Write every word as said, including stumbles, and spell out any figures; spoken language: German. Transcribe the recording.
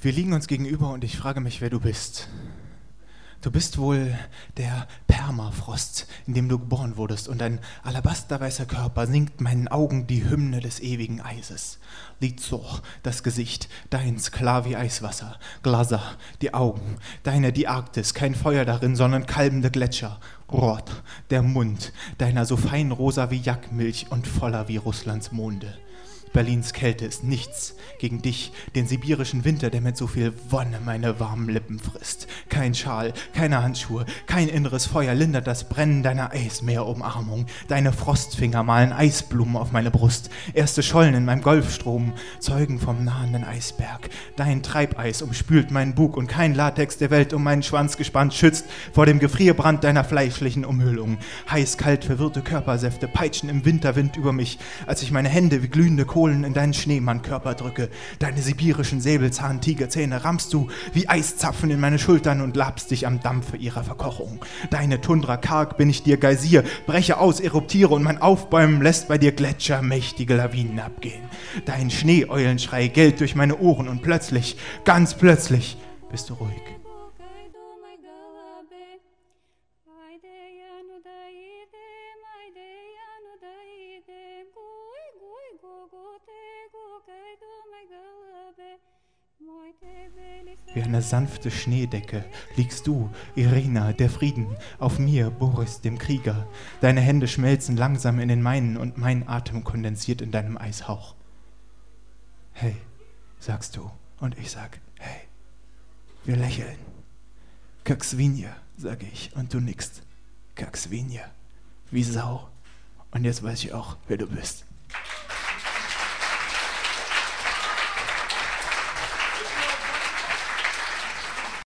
Wir liegen uns gegenüber und ich frage mich, wer du bist. Du bist wohl der Permafrost, in dem du geboren wurdest, und dein alabasterweißer Körper singt meinen Augen die Hymne des ewigen Eises. Lizoch, das Gesicht, deins klar wie Eiswasser, Glaser, die Augen, deine die Arktis, kein Feuer darin, sondern kalbende Gletscher. Rot, der Mund, deiner so fein rosa wie Jackmilch und voller wie Russlands Monde. Berlins Kälte ist nichts gegen dich, den sibirischen Winter, der mit so viel Wonne meine warmen Lippen frisst. Kein Schal, keine Handschuhe, kein inneres Feuer lindert das Brennen deiner Eismeerumarmung. Deine Frostfinger malen Eisblumen auf meine Brust. Erste Schollen in meinem Golfstrom zeugen vom nahenden Eisberg. Dein Treibeis umspült meinen Bug und kein Latex der Welt um meinen Schwanz gespannt schützt vor dem Gefrierbrand deiner fleischlichen Umhüllung. Heiß-kalt verwirrte Körpersäfte peitschen im Winterwind über mich, als ich meine Hände wie glühende Kohlen in deinen Schneemannkörper drücke. Deine sibirischen Säbelzahn-Tigerzähne rammst du wie Eiszapfen in meine Schultern und labst dich am Dampfe ihrer Verkochung. Deine Tundra karg bin ich dir Geysir, breche aus, eruptiere und mein Aufbäumen lässt bei dir Gletscher mächtige Lawinen abgehen. Dein Schneeeulenschrei gellt durch meine Ohren und plötzlich, ganz plötzlich, bist du ruhig. Wie eine sanfte Schneedecke liegst du, Irina, der Frieden, auf mir, Boris, dem Krieger. Deine Hände schmelzen langsam in den meinen und mein Atem kondensiert in deinem Eishauch. Hey, sagst du, und ich sag, hey. Wir lächeln. Kaksvinja, sage ich, und du nickst. Kaksvinja, wie Sau. Und jetzt weiß ich auch, wer du bist.